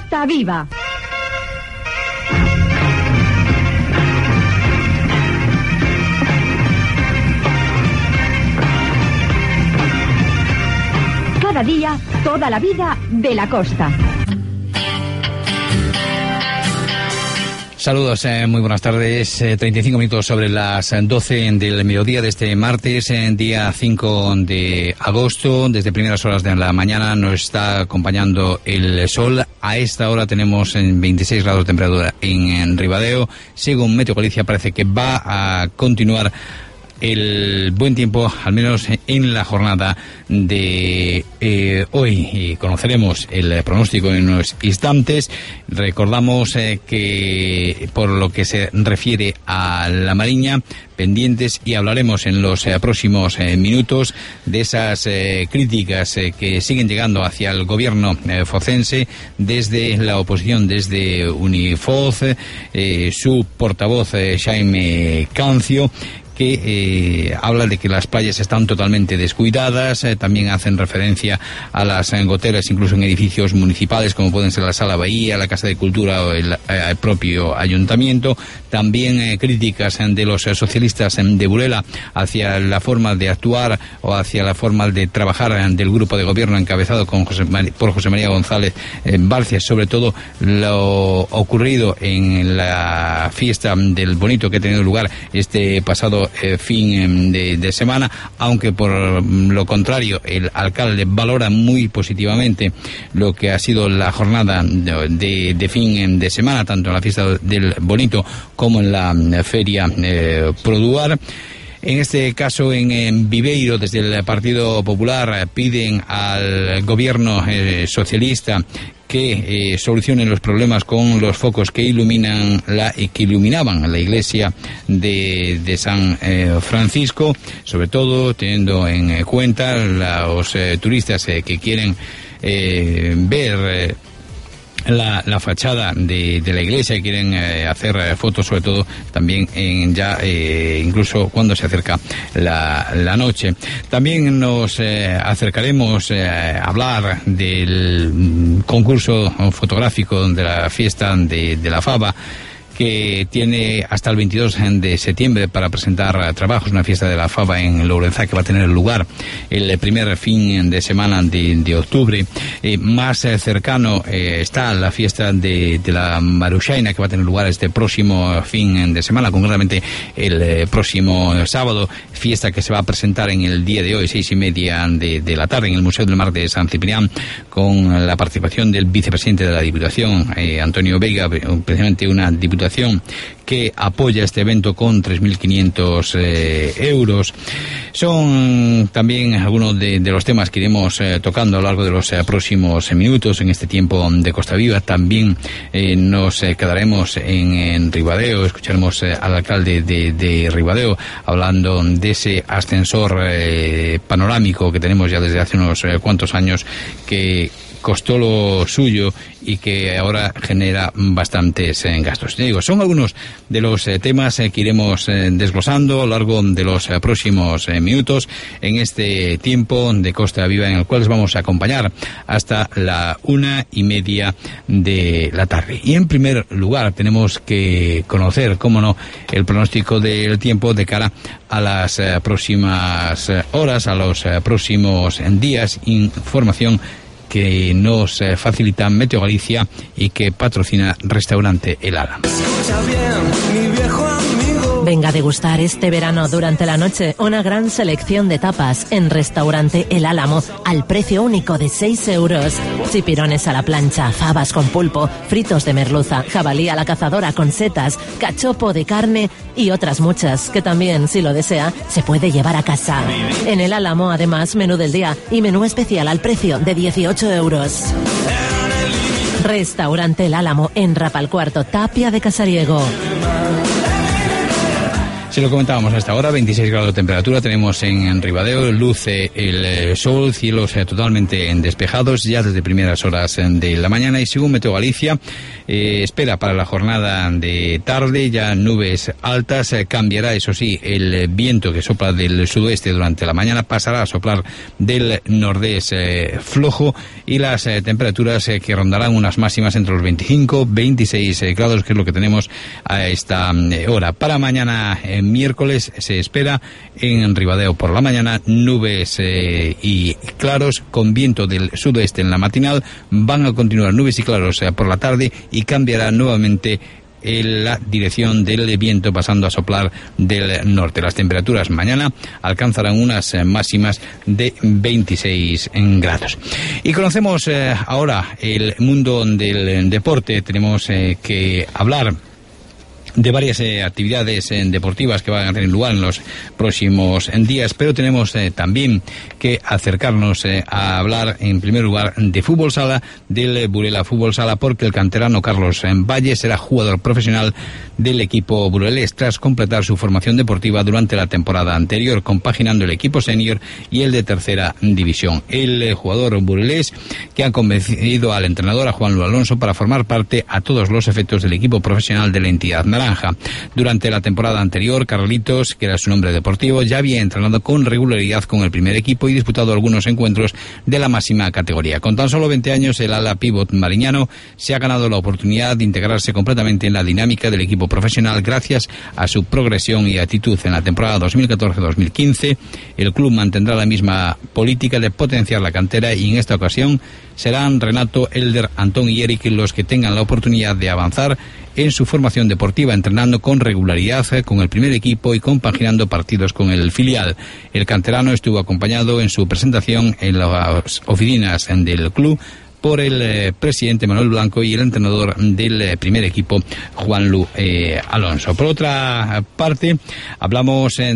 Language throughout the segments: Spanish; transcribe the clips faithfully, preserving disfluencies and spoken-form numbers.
Costa Viva. Cada día, toda la vida de la costa. Saludos, eh, muy buenas tardes. Eh, treinta y cinco minutos sobre las doce del mediodía de este martes, eh, día cinco de agosto. Desde primeras horas de la mañana nos está acompañando el sol. A esta hora tenemos en veintiséis grados de temperatura en, en Ribadeo. Según Meteo Galicia, parece que va a continuar el buen tiempo, al menos en la jornada de eh, hoy. Y conoceremos el pronóstico en unos instantes. Recordamos eh, que por lo que se refiere a la Mariña, pendientes, y hablaremos en los eh, próximos eh, minutos de esas eh, críticas eh, que siguen llegando hacia el gobierno eh, focense desde la oposición, desde Unifoz, eh, su portavoz eh, Xaime Cancio, que eh, habla de que las playas están totalmente descuidadas. Eh, también hacen referencia a las eh, goteras, incluso en edificios municipales, como pueden ser la Sala Bahía, la Casa de Cultura o el, eh, el propio Ayuntamiento. También eh, críticas eh, de los eh, socialistas eh, de Burela hacia la forma de actuar o hacia la forma de trabajar eh, del grupo de gobierno encabezado con José Mar- por José María González eh, Barcia, sobre todo lo ocurrido en la fiesta del Bonito que ha tenido lugar este pasado Eh, fin de, de semana, aunque por lo contrario el alcalde valora muy positivamente lo que ha sido la jornada de, de, de fin de semana, tanto en la fiesta del Bonito como en la feria eh, Produar. En este caso, en, en Viveiro, desde el Partido Popular, piden al gobierno eh, socialista que eh, solucionen los problemas con los focos que iluminan la que iluminaban la iglesia de, de San eh, Francisco, sobre todo teniendo en cuenta los eh, turistas eh, que quieren eh, ver eh, La, la fachada de, de la iglesia y quieren eh, hacer eh, fotos, sobre todo también en ya eh, incluso cuando se acerca la, la noche. También nos eh, acercaremos eh, a hablar del concurso fotográfico de la fiesta de, de la Faba, que tiene hasta el veintidós de septiembre para presentar trabajos, una fiesta de la Faba en Lourenzá que va a tener lugar el primer fin de semana de, de octubre. Eh, más eh, cercano eh, está la fiesta de, de la Maruxaina, que va a tener lugar este próximo fin de semana, concretamente el eh, próximo sábado, fiesta que se va a presentar en el día de hoy, seis y media de, de la tarde, en el Museo del Mar de San Ciprián, con la participación del vicepresidente de la Diputación, eh, Antonio Veiga, precisamente una diputación que apoya este evento con tres mil quinientos eh, euros. Son también algunos de, de los temas que iremos eh, tocando a lo largo de los eh, próximos minutos en este tiempo de Costa Viva. También eh, nos eh, quedaremos en, en Ribadeo, escucharemos eh, al alcalde de, de Ribadeo hablando de ese ascensor eh, panorámico que tenemos ya desde hace unos eh, cuantos años, que costó lo suyo y que ahora genera bastantes eh, gastos. Te digo, son algunos de los eh, temas eh, que iremos eh, desglosando a lo largo de los eh, próximos eh, minutos en este tiempo de Costa Viva, en el cual les vamos a acompañar hasta la una y media de la tarde. Y en primer lugar tenemos que conocer, cómo no, el pronóstico del tiempo de cara a las eh, próximas eh, horas, a los eh, próximos eh, días. Información que nos eh, facilita Meteo Galicia y que patrocina Restaurante El Álamo. Venga a degustar este verano durante la noche una gran selección de tapas en Restaurante El Álamo al precio único de seis euros. Chipirones a la plancha, fabas con pulpo, fritos de merluza, jabalí a la cazadora con setas, cachopo de carne y otras muchas que también, si lo desea, se puede llevar a casa. En El Álamo, además, menú del día y menú especial al precio de dieciocho euros. Restaurante El Álamo en Rapalcuarto, Tapia de Casariego. Si lo comentábamos hasta ahora, veintiséis grados de temperatura tenemos en Ribadeo, luce el sol, cielos totalmente despejados ya desde primeras horas de la mañana, y según Meteo Galicia, eh, espera para la jornada de tarde ya nubes altas, eh, cambiará eso sí el viento que sopla del sudoeste durante la mañana, pasará a soplar del nordés eh, flojo, y las eh, temperaturas eh, que rondarán unas máximas entre los veinticinco y veintiséis eh, grados, que es lo que tenemos a esta eh, hora. Para mañana eh, miércoles se espera en Ribadeo por la mañana nubes eh, y claros con viento del sudoeste en la matinal, van a continuar nubes y claros eh, por la tarde, y cambiará nuevamente en la dirección del viento pasando a soplar del norte. Las temperaturas mañana alcanzarán unas eh, máximas de veintiséis grados. Y conocemos eh, ahora el mundo del deporte. Tenemos eh, que hablar de varias eh, actividades eh, deportivas que van a tener lugar en los próximos eh, días, pero tenemos eh, también que acercarnos eh, a hablar en primer lugar de fútbol sala, del eh, Burela Fútbol Sala, porque el canterano Carlos eh, Valle será jugador profesional del equipo burelés tras completar su formación deportiva durante la temporada anterior, compaginando el equipo senior y el de tercera división. El eh, jugador burelés, que ha convencido al entrenador, a Juan Luis Alonso, para formar parte a todos los efectos del equipo profesional de la entidad naranja. Durante la temporada anterior, Carlitos, que era su nombre deportivo, ya había entrenado con regularidad con el primer equipo y disputado algunos encuentros de la máxima categoría. Con tan solo veinte años, el ala pívot mariñano se ha ganado la oportunidad de integrarse completamente en la dinámica del equipo profesional gracias a su progresión y actitud. En la temporada dos mil catorce dos mil quince, el club mantendrá la misma política de potenciar la cantera, y en esta ocasión serán Renato, Elder, Antón y Eric los que tengan la oportunidad de avanzar en su formación deportiva, entrenando con regularidad con el primer equipo y compaginando partidos con el filial. El canterano estuvo acompañado en su presentación en las oficinas del club por el eh, presidente Manuel Blanco y el entrenador del eh, primer equipo, Juan Luis eh, Alonso. Por otra parte, hablamos eh,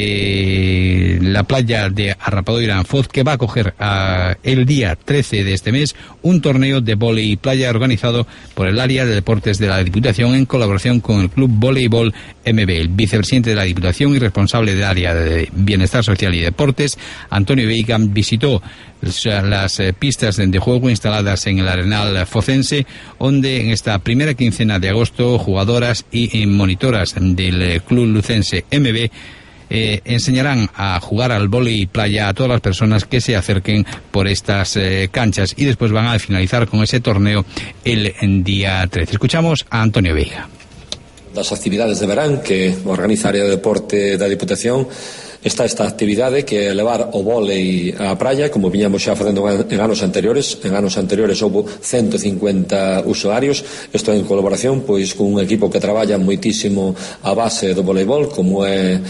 de la playa de Arrapadoira en Foz, que va a acoger uh, el día trece de este mes un torneo de vóley playa organizado por el área de deportes de la Diputación en colaboración con el Club Voleibol M B. El vicepresidente de la Diputación y responsable del área de Bienestar Social y Deportes, Antonio Veiga, visitó las eh, pistas de juego instaladas en el Arenal focense, donde en esta primera quincena de agosto jugadoras y, y monitoras del eh, Club Lucense M B eh, enseñarán a jugar al vóley playa a todas las personas que se acerquen por estas eh, canchas, y después van a finalizar con ese torneo el, el día trece. Escuchamos a Antonio Veiga. Das actividades de verán que organiza a área de deporte da Diputación está esta actividade que é levar o vólei á praia, como viñamos xa facendo en anos anteriores. En anos anteriores houve ciento cincuenta usuarios. Isto en colaboración pois con un equipo que traballa moitísimo a base do voleibol, como é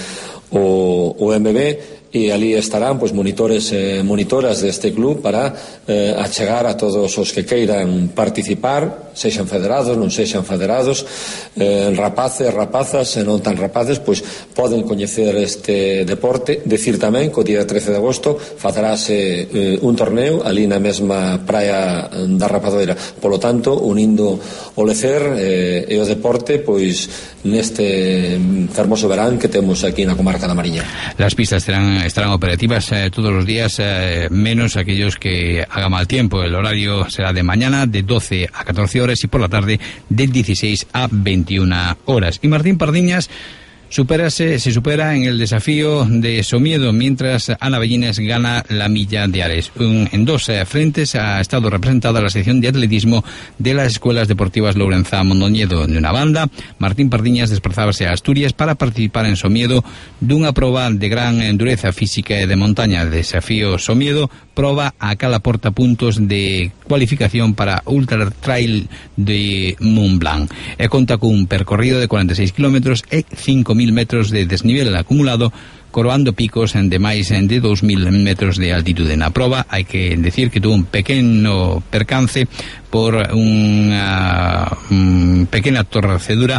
o, o M B, e ali estarán pois monitores e monitoras deste club para eh, achegar a todos os que queiran participar, sexan federados, non sexan federados, eh, rapaces, rapazas e non tan rapaces, pois poden coñecer este deporte. Decir tamén que o día trece de agosto facerase eh, un torneo ali na mesma praia da Rapadoira. Polo tanto, unindo o lecer eh, e o deporte pois neste fermoso verán que temos aquí na comarca da Mariña. Las pistas serán estarán operativas eh, todos los días, eh, menos aquellos que haga mal tiempo. El horario será de mañana de doce a catorce horas y por la tarde de dieciséis a veintiuna horas. Y Martín Pardiñas Superase, se supera en el desafío de Somiedo, mientras Ana Bellines gana la milla de Ares. Un, en dos eh, frentes ha estado representada la sección de atletismo de las escuelas deportivas Lourenza Mondoñedo. De una banda, Martín Pardiñas desplazábase a Asturias para participar en Somiedo dunha proba de gran endureza física e de montaña. Desafío Somiedo proba a cala porta puntos de cualificación para Ultra Trail de Mont Blanc. E conta cun percorrido de cuarenta e seis kilómetros e cinco mil metros de desnivel acumulado, coroando picos de máis de dous mil metros de altitude. Na proba hai que decir que tuvo un pequeno percance por unha um, pequena torcedura que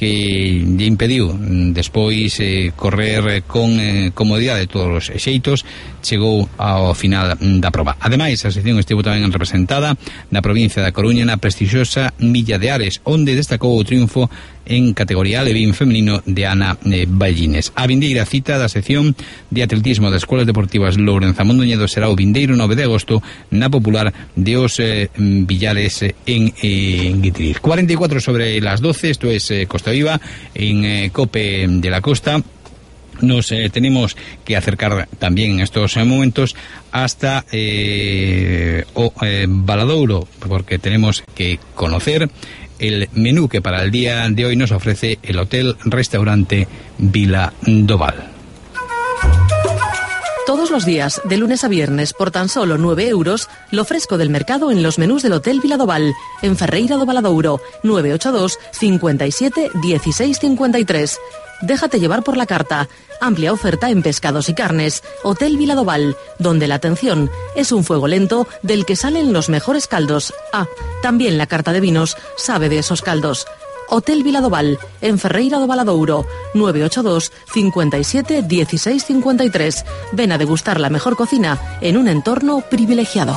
que lle impediu despois eh, correr con eh, comodidade de todos os xeitos, chegou ao final da proba. Ademais, a sección estivo tamén representada na provincia da Coruña na prestixiosa Milla de Ares, onde destacou o triunfo en categoría alevín femenino de Ana eh, Ballines. A vindeira cita da sección de atletismo das Escolas Deportivas Lourenza Mondoñedo será o vindeiro nove de agosto na popular de os eh, Villares en, eh, en Guitriz. cuarenta y cuatro sobre las doce, esto es eh, Costa Viva en eh, COPE de la Costa. Nos eh, tenemos que acercar también en estos eh, momentos hasta eh, o eh, Valadouro, porque tenemos que conocer el menú que para el día de hoy nos ofrece el Hotel Restaurante Vila do Val. Todos los días, de lunes a viernes, por tan solo nueve euros, lo fresco del mercado en los menús del Hotel Vila do Val, en Ferreira do Valadouro, nueve ocho dos, cincuenta y siete, dieciséis cincuenta y tres. Déjate llevar por la carta. Amplia oferta en pescados y carnes. Hotel Vila do Val, donde la atención es un fuego lento del que salen los mejores caldos. Ah, también la carta de vinos sabe de esos caldos. Hotel Vila do Val, en Ferreira do Valadouro, nueve ocho dos, cincuenta y siete, dieciséis cincuenta y tres. Ven a degustar la mejor cocina en un entorno privilegiado.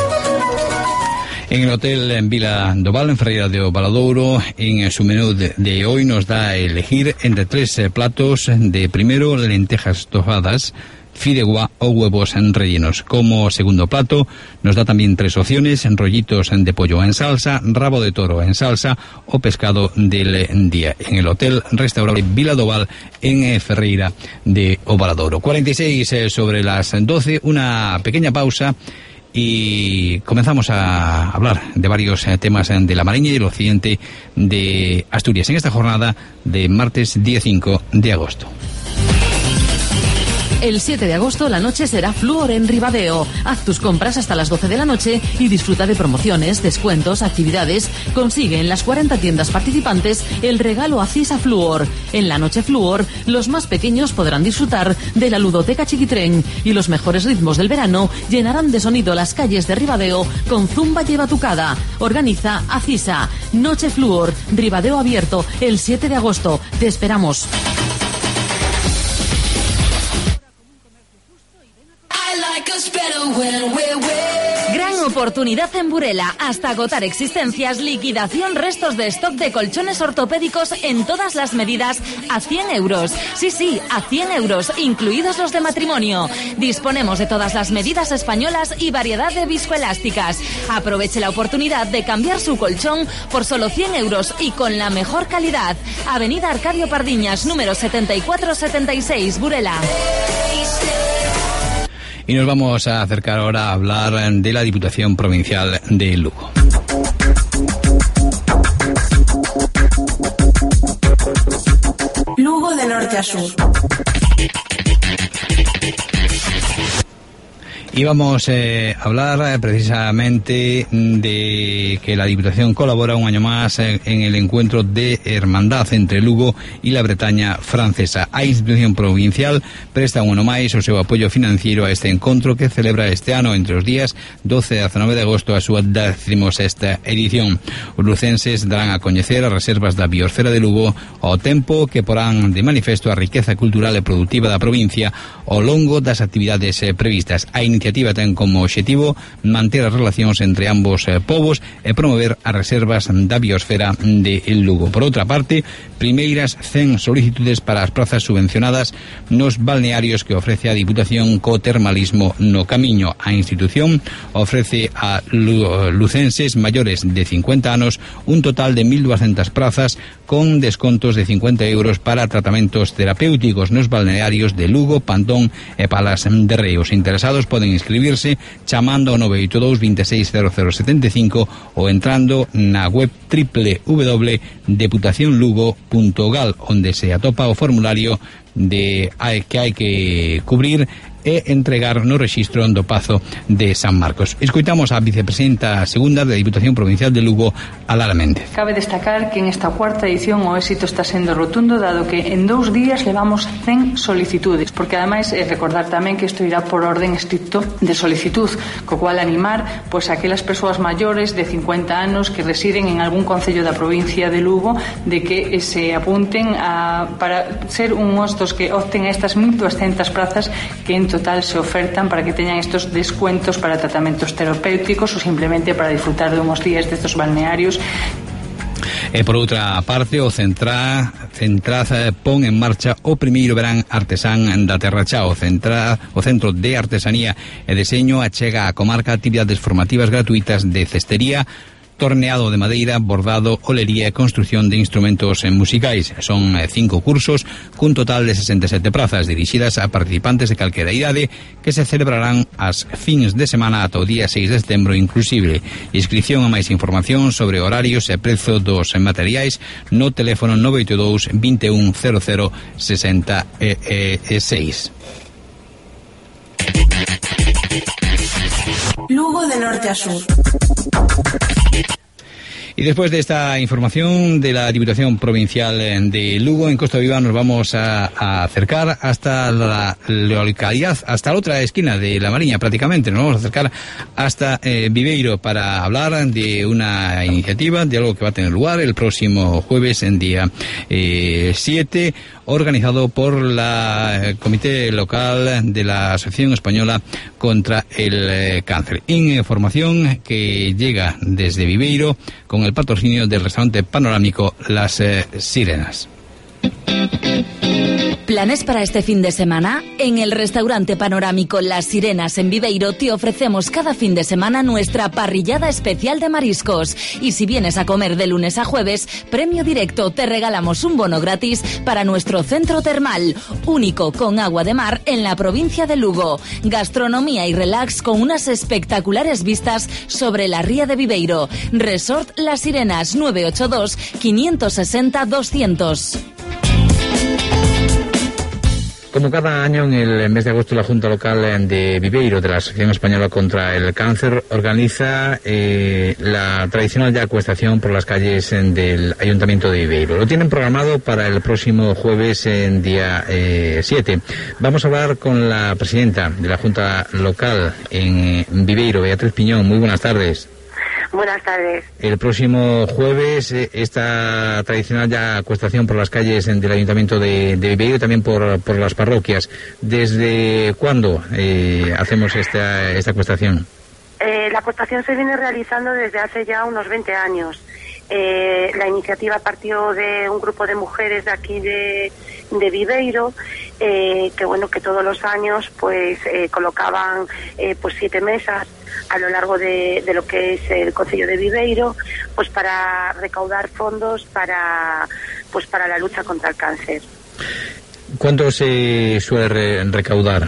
En el Hotel en Vila do Val, en Ferreira do Valadouro, en su menú de, de hoy nos da a elegir entre tres eh, platos. De primero, lentejas tostadas, fideuá o huevos rellenos. Como segundo plato nos da también tres opciones: rollitos de pollo en salsa, rabo de toro en salsa o pescado del día. En el Hotel Restaurante Vila do Val, en Ferreira de Valadouro. cuarenta y seis eh, sobre las doce, una pequeña pausa y comenzamos a hablar de varios eh, temas eh, de la Mariña y el occidente de Asturias en esta jornada de martes día cinco de agosto. El siete de agosto la noche será Fluor en Ribadeo. Haz tus compras hasta las doce de la noche y disfruta de promociones, descuentos, actividades. Consigue en las cuarenta tiendas participantes el regalo Acisa Fluor. En la noche Fluor, los más pequeños podrán disfrutar de la ludoteca Chiquitren y los mejores ritmos del verano llenarán de sonido las calles de Ribadeo con Zumba y Batucada. Organiza Acisa. Noche Fluor, Ribadeo abierto el siete de agosto. Te esperamos. Gran oportunidad en Burela. Hasta agotar existencias, liquidación restos de stock de colchones ortopédicos en todas las medidas a cien euros. Sí, sí, a cien euros, incluidos los de matrimonio. Disponemos de todas las medidas españolas y variedad de viscoelásticas. Aproveche la oportunidad de cambiar su colchón por solo cien euros y con la mejor calidad. Avenida Arcadio Pardiñas, número setenta y cuatro setenta y seis, Burela. Y nos vamos a acercar ahora a hablar de la Diputación Provincial de Lugo. Lugo de norte a sur. Y vamos eh, a hablar eh, precisamente de que la Diputación colabora un año más eh, en el encuentro de hermandad entre Lugo y la Bretaña francesa. A institución provincial presta un ano máis o seu apoio financiero a este encontro que celebra este ano entre os días doce e dezanove de agosto a súa decimosexta edición. Os lucenses darán a coñecer as reservas da biosfera de Lugo ao tempo que porán de manifesto a riqueza cultural e produtiva da provincia ao longo das actividades eh, previstas. A iniciativa ten como obxectivo manter as relacións entre ambos eh, povos e promover as reservas da biosfera de Lugo. Por outra parte, primeiras cen solicitudes para as prazas subvencionadas nos balnearios que ofrece a Diputación co termalismo no Camiño. A institución ofrece a lucenses maiores de cincuenta anos un total de mil doscientas prazas con descontos de cincuenta euros para tratamentos terapéuticos nos balnearios de Lugo, Pantón e Palas de Rei. Os interesados poden inscribirse chamando ao nove oito dous, veintiséis, cero cero setenta e cinco ou entrando na web doble u doble u doble u punto deputación lugo punto gal, onde se atopa o formulario de hai, que hai que cubrir e entregar no rexistro do Pazo de San Marcos. Escoitamos a vicepresidenta segunda da Diputación Provincial de Lugo, Lara Méndez. Cabe destacar que en esta cuarta edición o éxito está sendo rotundo, dado que en dous días levamos cen solicitudes, porque ademais é recordar tamén que isto irá por orden estricto de solicitud, co cual animar pois a aquelas persoas maiores de cincuenta anos que residen en algún concello da provincia de Lugo de que se apunten a, para ser unhos dos que opten a estas mil doscientas plazas que en total se ofertan para que teñan estos descuentos para tratamentos terapéuticos ou simplemente para disfrutar de unos días destos balnearios. E por outra parte, o Centra, Centraz pon en marcha o primeiro verán artesán da Terra Chá. O, Centra, o Centro de Artesanía e Deseño achega a comarca actividades formativas gratuitas de cestería, torneado de madeira, bordado, olería e construción de instrumentos musicais. Son cinco cursos cun total de sesenta e sete prazas dirixidas a participantes de calquera idade que se celebrarán as fins de semana ata o día seis de setembro inclusive. Inscripción a máis información sobre horarios e prezo dos materiais no teléfono nove oito dous, vinte e un, cero cero, sesenta e seis. Lugo de norte a sur. Y después de esta información de la Diputación Provincial de Lugo, en Costa Viva nos vamos a, a acercar hasta la, la localidad, hasta la otra esquina de La Mariña prácticamente. Nos vamos a acercar hasta eh, Viveiro para hablar de una iniciativa, de algo que va a tener lugar el próximo jueves en día eh, siete, organizado por la el Comité Local de la Asociación Española contra el eh, Cáncer. Información que llega desde Viveiro con el patrocinio del restaurante panorámico Las eh, Sirenas. ¿Planes para este fin de semana? En el restaurante panorámico Las Sirenas en Viveiro te ofrecemos cada fin de semana nuestra parrillada especial de mariscos. Y si vienes a comer de lunes a jueves, premio directo, te regalamos un bono gratis para nuestro centro termal, único con agua de mar en la provincia de Lugo. Gastronomía y relax con unas espectaculares vistas sobre la ría de Viveiro. Resort Las Sirenas, nueve ocho dos, cinco seis cero, doscientos. Como cada año, en el mes de agosto, la Junta Local de Viveiro, de la Asociación Española contra el Cáncer, organiza eh, la tradicional ya acuestación por las calles en, del Ayuntamiento de Viveiro. Lo tienen programado para el próximo jueves, en día eh, siete. Vamos a hablar con la presidenta de la Junta Local en Viveiro, Beatriz Piñón. Muy buenas tardes. Buenas tardes. El próximo jueves, eh, esta tradicional ya acuestación por las calles del Ayuntamiento de, de Viveiro y también por, por las parroquias. ¿Desde cuándo eh, hacemos esta, esta acuestación? Eh, la acuestación se viene realizando desde hace ya unos veinte años. Eh, la iniciativa partió de un grupo de mujeres de aquí de, de Viveiro, eh, que bueno, que todos los años pues eh, colocaban eh, pues siete mesas a lo largo de, de lo que es el concello de Viveiro, pues para recaudar fondos para pues para la lucha contra el cáncer. ¿Cuánto se suele re- recaudar?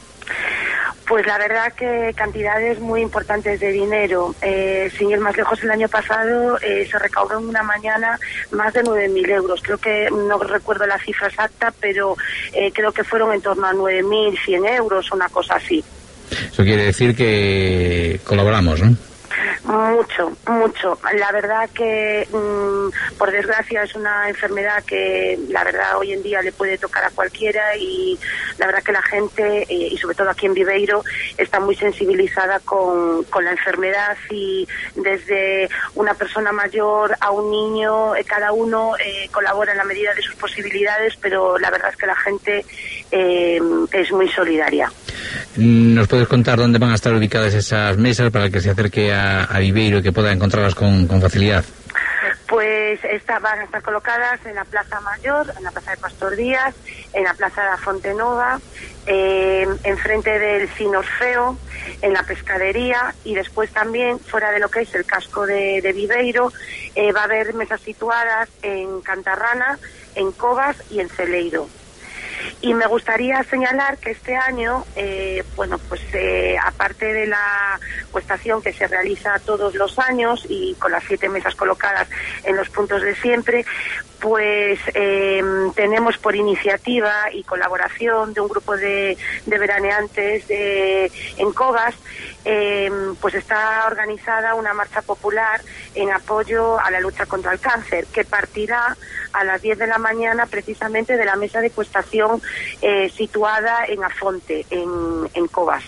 Pues la verdad que cantidades muy importantes de dinero. Eh, sin ir más lejos, el año pasado eh, se recaudó en una mañana más de nueve mil euros. Creo que, no recuerdo la cifra exacta, pero eh, creo que fueron en torno a nueve mil cien euros, una cosa así. Eso quiere decir que colaboramos, ¿no? Mucho, mucho. La verdad que, mmm, por desgracia, es una enfermedad que, la verdad, hoy en día le puede tocar a cualquiera y la verdad que la gente, eh, y sobre todo aquí en Viveiro, está muy sensibilizada con, con la enfermedad y desde una persona mayor a un niño, eh, cada uno eh, colabora en la medida de sus posibilidades, pero la verdad es que la gente eh, es muy solidaria. ¿Nos puedes contar dónde van a estar ubicadas esas mesas para el que se acerque a, a Viveiro y que pueda encontrarlas con, con facilidad? Pues esta, van a estar colocadas en la Plaza Mayor, en la Plaza de Pastor Díaz, en la Plaza de la Fontenova, eh, enfrente del Cine Orfeo, en la Pescadería y después también fuera de lo que es el casco de, de Viveiro, eh, va a haber mesas situadas en Cantarrana, en Covas y en Celeiro. Y me gustaría señalar que este año, eh, bueno, pues eh, aparte de la cuestación que se realiza todos los años y con las siete mesas colocadas en los puntos de siempre, pues eh, tenemos por iniciativa y colaboración de un grupo de, de veraneantes de, en Covas, eh, pues está organizada una marcha popular en apoyo a la lucha contra el cáncer, que partirá a las diez de la mañana precisamente de la mesa de cuestación eh, situada en Afonte, en, en Covas.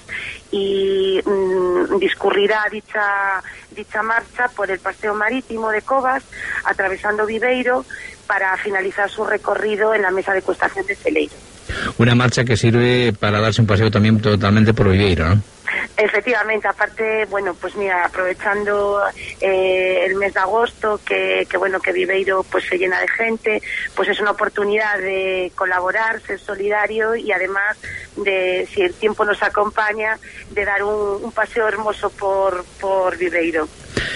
Y mmm, discurrirá dicha, dicha marcha por el paseo marítimo de Covas, atravesando Viveiro, para finalizar su recorrido en la mesa de cuestación de Celeiro. Una marcha que sirve para darse un paseo también totalmente por Viveiro, ¿no? Efectivamente, aparte, bueno, pues mira, aprovechando eh, el mes de agosto, que, que bueno, que Viveiro pues se llena de gente, pues es una oportunidad de colaborar, ser solidario y además de, si el tiempo nos acompaña, de dar un, un paseo hermoso por, por Viveiro.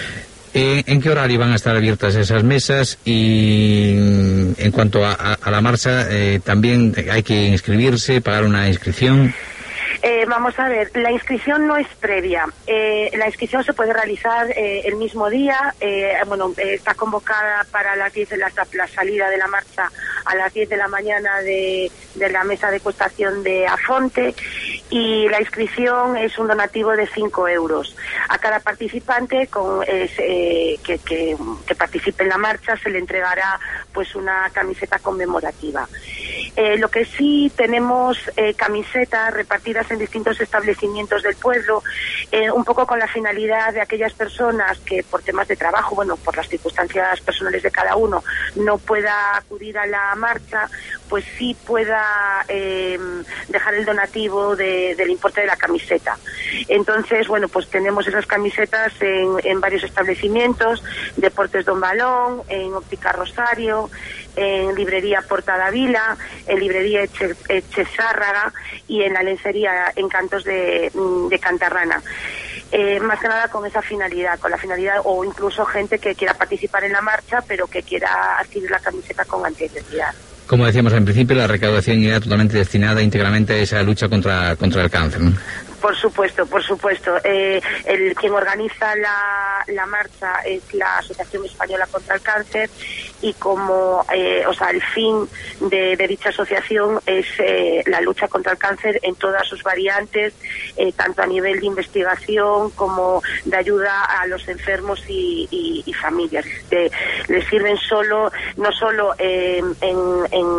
Eh, ¿En qué horario van a estar abiertas esas mesas? Y en cuanto a, a, a la marcha, eh, también hay que inscribirse, pagar una inscripción. Eh, vamos a ver, la inscripción no es previa. Eh, la inscripción se puede realizar eh, el mismo día. Eh, bueno, eh, está convocada para las diez de la, la salida de la marcha a las diez de la mañana de, de la mesa de cuestación de Afonte, y la inscripción es un donativo de cinco euros. A cada participante con, eh, que, que, que participe en la marcha se le entregará pues una camiseta conmemorativa. Eh, lo que sí tenemos eh, camisetas repartidas en distintos establecimientos del pueblo, eh, un poco con la finalidad de aquellas personas que por temas de trabajo, bueno, por las circunstancias personales de cada uno, no pueda acudir a la marcha, pues sí pueda eh, dejar el donativo de, del importe de la camiseta. Entonces, bueno, pues tenemos esas camisetas en, en varios establecimientos: Deportes Don Balón, en Óptica Rosario, en Librería Porta Davila, en Librería Eche, Echezárraga y en la lencería Encantos de, de Cantarrana. Eh, más que nada con esa finalidad, con la finalidad, o incluso gente que quiera participar en la marcha pero que quiera adquirir la camiseta con anterioridad. Como decíamos en principio, la recaudación irá totalmente destinada íntegramente a esa lucha contra, contra el cáncer, ¿no? Por supuesto, por supuesto. Eh, el quien organiza la, la marcha es la Asociación Española contra el Cáncer, y como, eh, o sea, el fin de, de dicha asociación es eh, la lucha contra el cáncer en todas sus variantes, eh, tanto a nivel de investigación como de ayuda a los enfermos y, y, y familias. Eh, les sirven solo, no solo eh, en, en,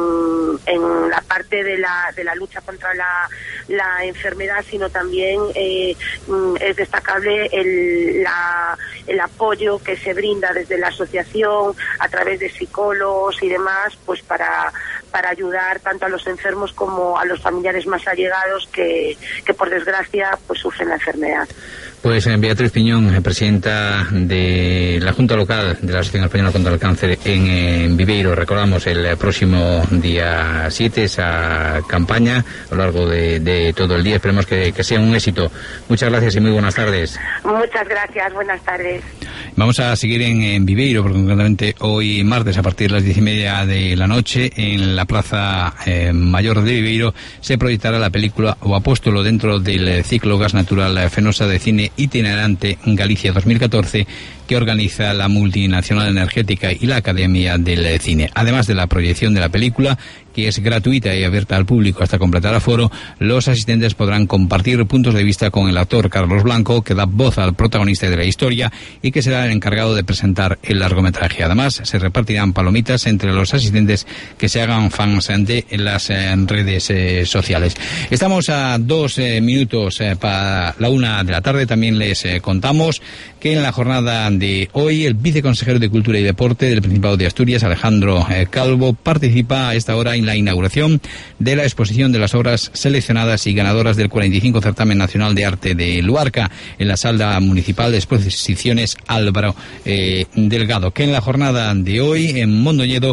en la parte de la, de la lucha contra la, la enfermedad, sino también También eh, es destacable el, la, el apoyo que se brinda desde la asociación a través de psicólogos y demás, pues para, para ayudar tanto a los enfermos como a los familiares más allegados que, que por desgracia pues sufren la enfermedad. Pues eh, Beatriz Piñón, eh, presidenta de la Junta Local de la Asociación Española contra el Cáncer en, en Viveiro. Recordamos el eh, próximo día siete esa campaña a lo largo de, de todo el día. Esperemos que, que sea un éxito. Muchas gracias y muy buenas tardes. Muchas gracias, buenas tardes. Vamos a seguir en, en Viveiro, porque concretamente hoy martes a partir de las diez y media de la noche en la Plaza eh, Mayor de Viveiro se proyectará la película O Apóstolo dentro del ciclo Gas Natural Fenosa de cine itinerante Galicia dos mil catorce, que organiza la multinacional energética y la Academia del Cine. Además de la proyección de la película, que es gratuita y abierta al público hasta completar aforo, los asistentes podrán compartir puntos de vista con el actor Carlos Blanco, que da voz al protagonista de la historia y que será el encargado de presentar el largometraje. Además, se repartirán palomitas entre los asistentes que se hagan fans de las eh, redes eh, sociales. Estamos a dos eh, minutos eh, para la una de la tarde. También les eh, contamos que en la jornada de hoy el viceconsejero de Cultura y Deporte del Principado de Asturias, Alejandro eh, Calvo, participa a esta hora en la inauguración de la exposición de las obras seleccionadas y ganadoras del cuarenta y cinco Certamen Nacional de Arte de Luarca en la Sala Municipal de Exposiciones Álvaro eh, Delgado, que en la jornada de hoy en Mondoñedo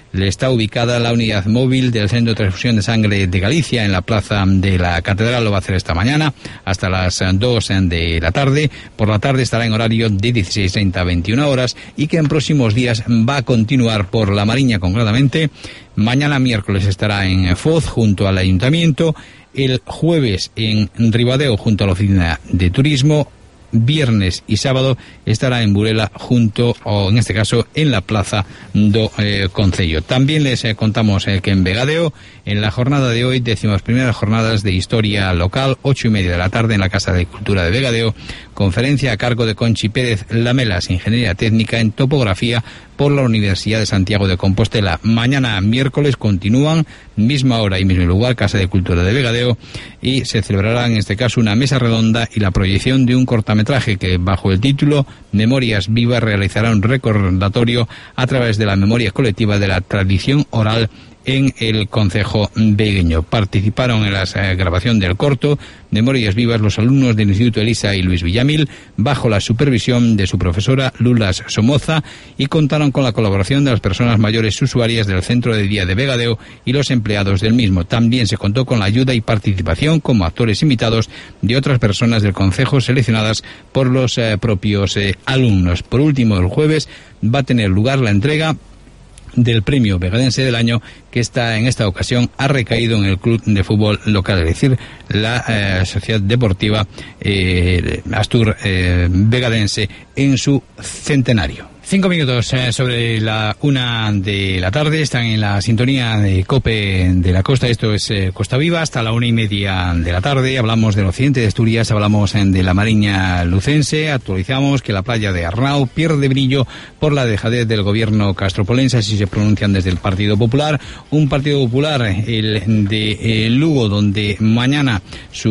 está ubicada la unidad móvil del Centro de Transfusión de Sangre de Galicia en la plaza de la Catedral. Lo va a hacer esta mañana hasta las dos de la tarde. Por la tarde estará en horario de dieciséis treinta a veintiuna horas y que en próximos días va a continuar por La Mariña concretamente. Mañana miércoles estará en Foz junto al Ayuntamiento. El jueves en Ribadeo junto a la Oficina de Turismo. Viernes y sábado estará en Burela junto, o en este caso, en la Plaza do eh, Concello. También les eh, contamos eh, que en Vegadeo, en la jornada de hoy, décimas primeras jornadas de historia local, ocho y media de la tarde en la Casa de Cultura de Vegadeo, conferencia a cargo de Conchi Pérez Lamelas, Ingeniería Técnica en Topografía por la Universidad de Santiago de Compostela. Mañana miércoles continúan, misma hora y mismo lugar, Casa de Cultura de Vegadeo, y se celebrará en este caso una mesa redonda y la proyección de un cortometraje que, bajo el título Memorias Vivas, realizará un recordatorio a través de la memoria colectiva de la tradición oral en el concejo vegueño. Participaron en la eh, grabación del corto Memorias Vivas los alumnos del Instituto Elisa y Luis Villamil bajo la supervisión de su profesora Lulas Somoza y contaron con la colaboración de las personas mayores usuarias del Centro de Día de Vegadeo y los empleados del mismo. También se contó con la ayuda y participación como actores invitados de otras personas del concejo seleccionadas por los eh, propios eh, alumnos. Por último, el jueves va a tener lugar la entrega del premio vegadense del año, que está en esta ocasión ha recaído en el club de fútbol local, es decir, la eh, Sociedad Deportiva eh, Astur eh, Vegadense en su centenario. Cinco minutos eh, sobre la una de la tarde, están en la sintonía de COPE de la Costa, esto es eh, Costa Viva, hasta la una y media de la tarde, hablamos del occidente de Asturias, hablamos eh, de la Mariña lucense, actualizamos que la playa de Arnao pierde brillo por la dejadez del gobierno castropolense, así se pronuncian desde el Partido Popular, un Partido Popular, el de eh, Lugo, donde mañana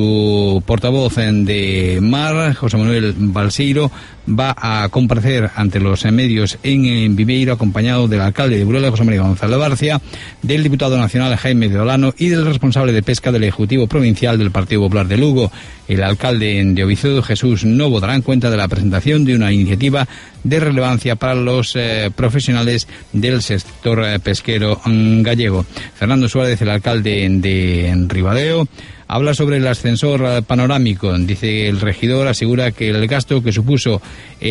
su portavoz de Mar, José Manuel Balseiro, va a comparecer ante los medios en, en Viveiro, acompañado del alcalde de Burela, José María González Barcia, del diputado nacional Jaime de Olano y del responsable de pesca del Ejecutivo Provincial del Partido Popular de Lugo. El alcalde de Oviedo, Jesús Novo, dará cuenta de la presentación de una iniciativa de relevancia para los eh, profesionales del sector eh, pesquero gallego. Fernando Suárez, el alcalde de Ribadeo, habla sobre el ascensor panorámico. Dice el regidor, asegura que el gasto que supuso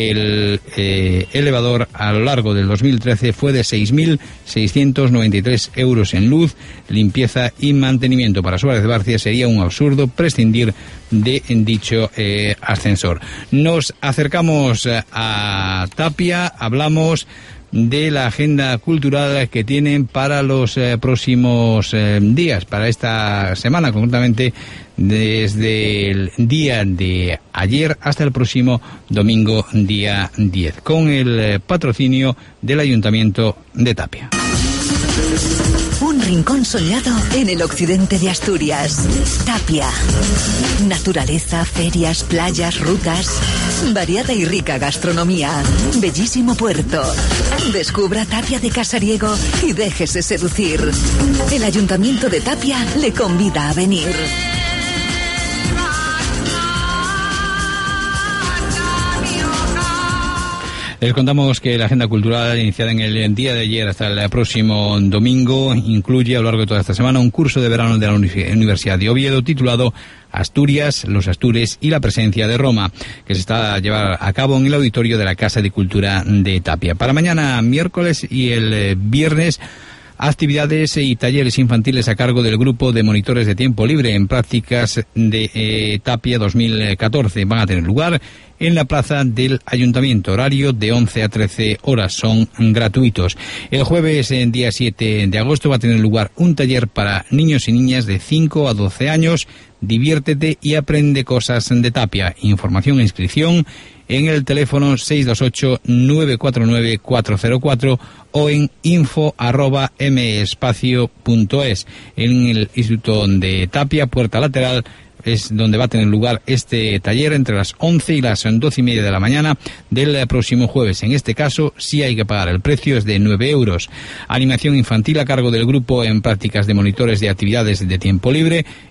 el eh, elevador a lo largo del dos mil trece fue de seis mil seiscientos noventa y tres euros en luz, limpieza y mantenimiento. Para Suárez Barcia sería un absurdo prescindir de dicho eh, ascensor. Nos acercamos a Tapia, hablamos de la agenda cultural que tienen para los eh, próximos eh, días, para esta semana, concretamente desde el día de ayer hasta el próximo domingo, día diez, con el eh, patrocinio del Ayuntamiento de Tapia. Un rincón soñado en el occidente de Asturias. Tapia. Naturaleza, ferias, playas, rutas. Variada y rica gastronomía. Bellísimo puerto. Descubra Tapia de Casariego y déjese seducir. El Ayuntamiento de Tapia le convida a venir. Les contamos que la agenda cultural iniciada en el día de ayer hasta el próximo domingo incluye a lo largo de toda esta semana un curso de verano de la Universidad de Oviedo titulado Asturias, los Astures y la presencia de Roma, que se está a llevar a cabo en el auditorio de la Casa de Cultura de Tapia. Para mañana miércoles y el viernes, actividades y talleres infantiles a cargo del grupo de monitores de tiempo libre en prácticas de eh, Tapia dos mil catorce. Van a tener lugar en la plaza del Ayuntamiento, horario de once a trece horas, son gratuitos. El jueves, en día siete de agosto, va a tener lugar un taller para niños y niñas de cinco a doce años. Diviértete y aprende cosas de Tapia. Información e inscripción en el teléfono seis dos ocho, nueve cuatro nueve, cuatro cero cuatro o en info arroba mespacio punto es. En el Instituto de Tapia, puerta lateral, es donde va a tener lugar este taller entre las once y las doce y media de la mañana del próximo jueves. En este caso sí hay que pagar, el precio es de nueve euros. Animación infantil a cargo del grupo en prácticas de monitores de actividades de tiempo libre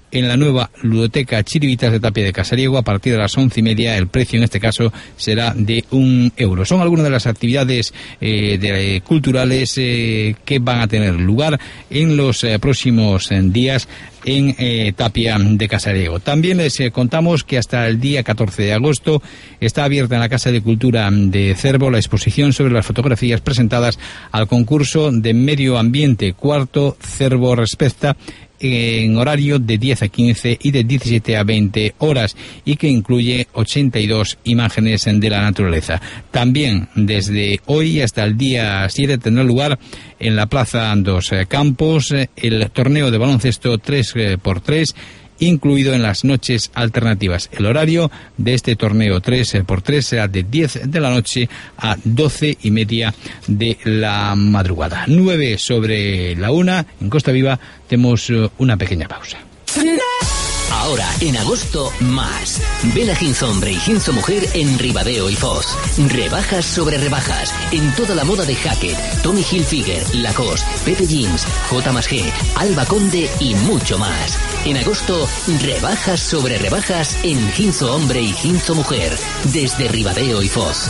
en la nueva ludoteca Chiribitas de Tapia de Casariego a partir de las once y media. El precio en este caso será de un euro. Son algunas de las actividades eh, de, eh, culturales eh, que van a tener lugar en los eh, próximos eh, días en eh, Tapia de Casariego. También les eh, contamos que hasta el día catorce de agosto está abierta en la Casa de Cultura de Cervo la exposición sobre las fotografías presentadas al concurso de Medio Ambiente Cuarto Cervo Respecta, en horario de diez a quince y de diecisiete a veinte horas, y que incluye ochenta y dos imágenes de la naturaleza. También desde hoy hasta el día siete tendrá lugar en la Plaza Dos Campos el torneo de baloncesto tres por tres, incluido en las noches alternativas. El horario de este torneo tres por tres será de diez de la noche a doce y media de la madrugada. nueve sobre la una, en Costa Viva tenemos una pequeña pausa. Ahora, en agosto, más. Ven a Ginzo Hombre y Ginzo Mujer en Ribadeo y Foz. Rebajas sobre rebajas. En toda la moda de Hackett, Tommy Hilfiger, Lacoste, Pepe Jeans, J más G, Alba Conde y mucho más. En agosto, rebajas sobre rebajas en Ginzo Hombre y Ginzo Mujer. Desde Ribadeo y Foz.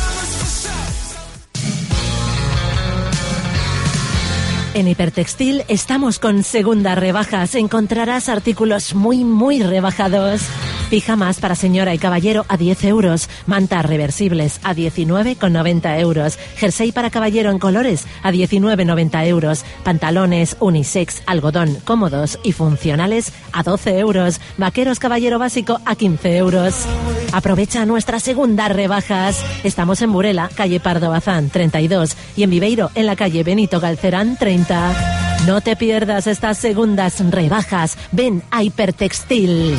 En Hipertextil estamos con segundas rebajas. Encontrarás artículos muy, muy rebajados. Pijamas para señora y caballero a diez euros. Mantas reversibles a diecinueve con noventa euros. Jersey para caballero en colores a diecinueve con noventa euros. Pantalones unisex, algodón, cómodos y funcionales a doce euros. Vaqueros caballero básico a quince euros. Aprovecha nuestras segundas rebajas. Estamos en Burela, calle Pardo Bazán treinta y dos, y en Viveiro, en la calle Benito Galcerán treinta. No te pierdas estas segundas rebajas. Ven a Hipertextil.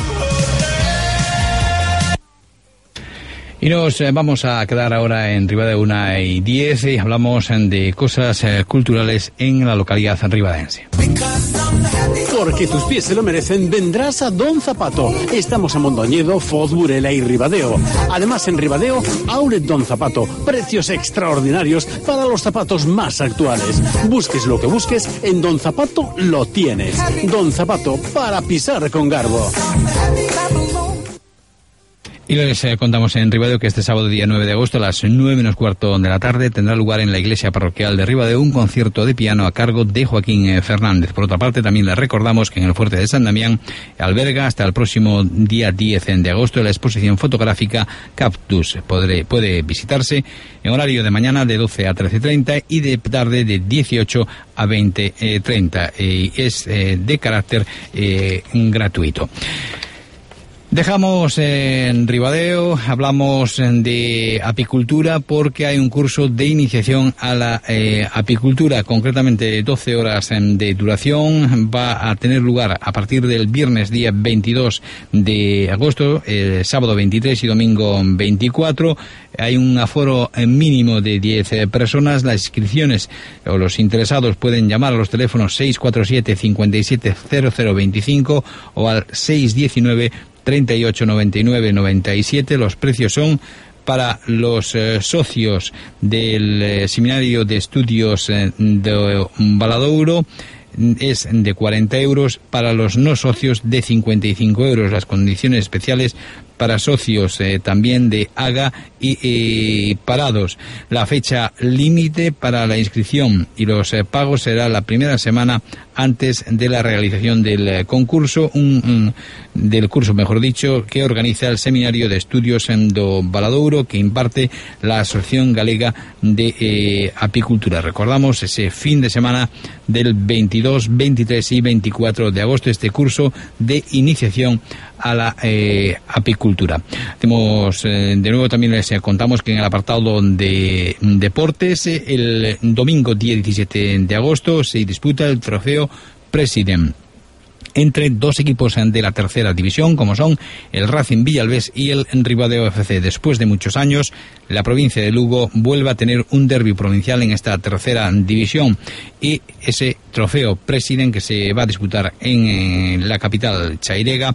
Y nos eh, vamos a quedar ahora en Ribadeo una y diez y hablamos eh, de cosas eh, culturales en la localidad ribadense. Porque tus pies se lo merecen, vendrás a Don Zapato. Estamos en Mondoñedo, Foz, Burela y Ribadeo. Además, en Ribadeo, Outlet Don Zapato. Precios extraordinarios para los zapatos más actuales. Busques lo que busques, en Don Zapato lo tienes. Don Zapato, para pisar con garbo. Y les eh, contamos en Ribadeo que este sábado, día nueve de agosto, a las nueve menos cuarto de la tarde, tendrá lugar en la iglesia parroquial de Ribadeo un concierto de piano a cargo de Joaquín eh, Fernández. Por otra parte, también les recordamos que en el Fuerte de San Damián alberga hasta el próximo día diez de agosto la exposición fotográfica Cactus. Podré, puede visitarse en horario de mañana de doce a trece treinta y de tarde de dieciocho a veinte treinta. Eh, es eh, de carácter eh, gratuito. Dejamos en Ribadeo, hablamos de apicultura porque hay un curso de iniciación a la eh, apicultura, concretamente doce horas de duración. Va a tener lugar a partir del viernes día veintidós de agosto, el sábado veintitrés y domingo veinticuatro. Hay un aforo mínimo de diez personas. Las inscripciones o los interesados pueden llamar a los teléfonos seis cuatro siete, cinco siete cero cero veinticinco o al seis diecinueve, treinta y ocho, noventa y nueve, noventa y siete. Los precios son para los eh, socios del eh, Seminario de Estudios eh, de Valadouro, es de cuarenta euros, para los no socios de cincuenta y cinco euros. Las condiciones especiales para socios eh, también de AGA y eh, parados. La fecha límite para la inscripción y los eh, pagos será la primera semana antes de la realización del eh, concurso, un, un, del curso, mejor dicho, que organiza el Seminario de Estudios en do Valadouro, que imparte la Asociación Galega de eh, Apicultura. Recordamos ese fin de semana del veintidós, veintitrés y veinticuatro de agosto, este curso de iniciación a la eh, apicultura. Tenemos, eh, de nuevo también les eh, contamos que en el apartado de deportes, eh, el domingo día diecisiete de agosto se disputa el trofeo President entre dos equipos de la tercera división, como son el Racing Villalbés y el Ribadeo F C. Después de muchos años, la provincia de Lugo vuelve a tener un derbi provincial en esta tercera división, y ese trofeo President, que se va a disputar en, en la capital chairega,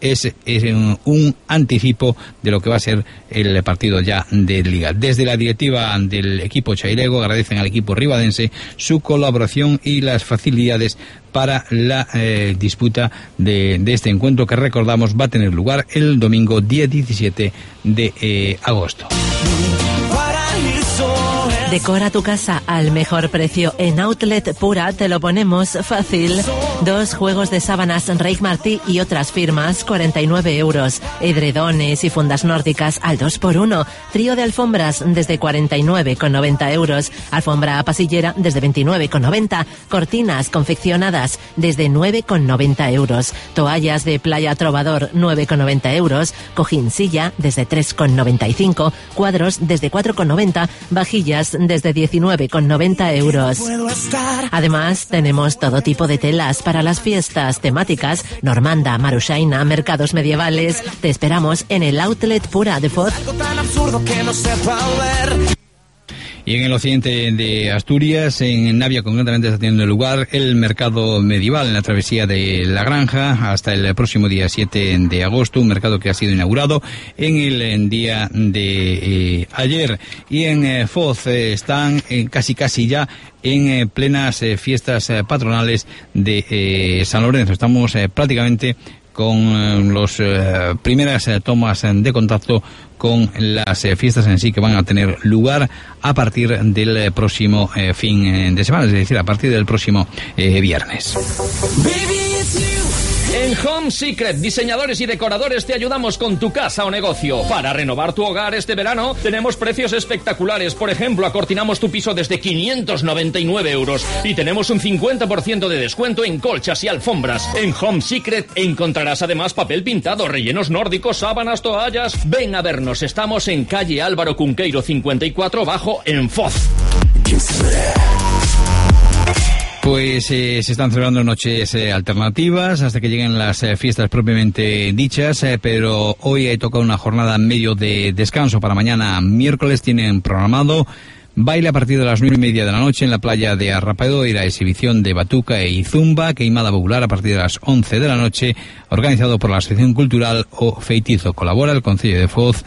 es, es un, un anticipo de lo que va a ser el partido ya de Liga. Desde la directiva del equipo chairego agradecen al equipo ribadense su colaboración y las facilidades para la eh, disputa de, de este encuentro, que recordamos va a tener lugar el domingo día diecisiete de eh, agosto. Decora tu casa al mejor precio. En Outlet Pura te lo ponemos fácil. Dos juegos de sábanas Reich Martí y otras firmas, cuarenta y nueve euros. Edredones y fundas nórdicas al dos por uno. Trío de alfombras desde cuarenta y nueve con noventa euros. Alfombra pasillera desde veintinueve con noventa. Cortinas confeccionadas desde nueve con noventa euros. Toallas de Playa Trovador nueve con noventa euros. Cojín silla desde tres con noventa y cinco. Cuadros desde cuatro con noventa. Vajillas desde diecinueve con noventa euros. Además, tenemos todo tipo de telas para las fiestas temáticas, normanda, marushaina, mercados medievales. Te esperamos en el Outlet Pura de Foz. Y en el occidente de Asturias, en Navia concretamente, está teniendo lugar el mercado medieval en la travesía de La Granja hasta el próximo día siete de agosto, un mercado que ha sido inaugurado en el en día de eh, ayer. Y en eh, Foz eh, están eh, casi casi ya en eh, plenas eh, fiestas eh, patronales de eh, San Lorenzo. Estamos eh, prácticamente con eh, las eh, primeras eh, tomas eh, de contacto con las eh, fiestas en sí, que van a tener lugar a partir del eh, próximo eh, fin eh, de semana, es decir, a partir del próximo eh, viernes. En Home Secret, diseñadores y decoradores, te ayudamos con tu casa o negocio. Para renovar tu hogar este verano, tenemos precios espectaculares. Por ejemplo, acortinamos tu piso desde quinientos noventa y nueve euros y tenemos un cincuenta por ciento de descuento en colchas y alfombras. En Home Secret encontrarás además papel pintado, rellenos nórdicos, sábanas, toallas. Ven a vernos, estamos en calle Álvaro Cunqueiro cincuenta y cuatro bajo en Foz. Pues eh, se están celebrando noches eh, alternativas hasta que lleguen las eh, fiestas propiamente dichas, eh, pero hoy he tocado una jornada medio de descanso. Para mañana miércoles tienen programado baile a partir de las nueve y media de la noche en la playa de Arrapadoira, exhibición de batuca y zumba, queimada popular a partir de las once de la noche, organizado por la Asociación Cultural O Feitizo. Colabora el Concello de Foz.